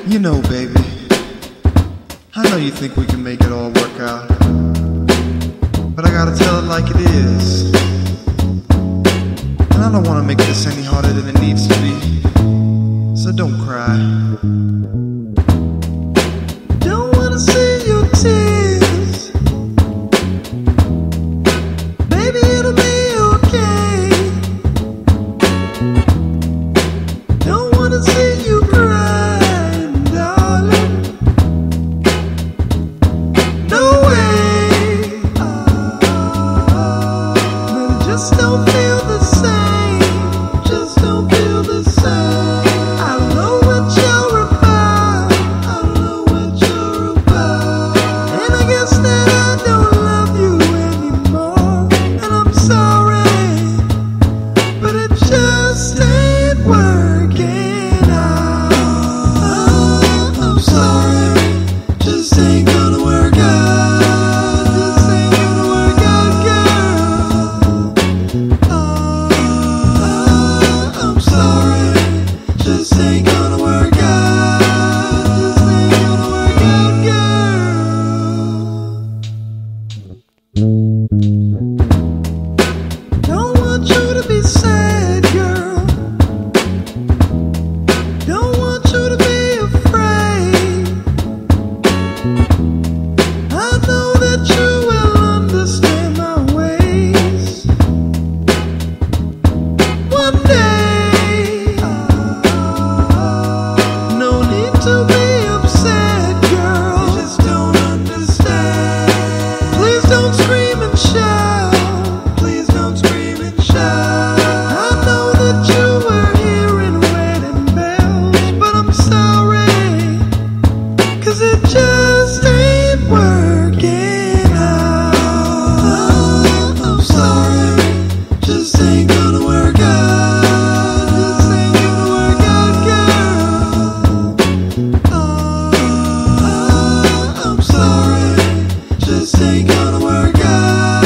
You know, baby, I know you think we can make it all work out, but I gotta tell it like it is. And I don't wanna make this any harder than it needs to be, so don't cry. Don't wanna see your tears, baby, it'll be okay. Don't wanna see you crying, darling. No way. But it just don't feel the same. Just don't feel the same. I know what you're about. I know what you're about. And I guess that I don't love you anymore. And I'm sorry, but it just ain't working out. I'm sorry, just ain't gonna work out. Just ain't gonna work out, girl. I'm sorry, just ain't gonna work out. Just ain't gonna work out, girl. Don't want you to be sad, girl. Don't want you to be afraid. I know that you will understand my ways one day. No need to be upset, girl. You just don't understand. Please don't scream and shout. Please don't scream and shout. I know that you were hearing wedding bells, but I'm sorry, 'cause it just ain't working out. I'm sorry, just ain't gonna work out. Just ain't gonna work out, girl. I'm sorry, just ain't gonna work out.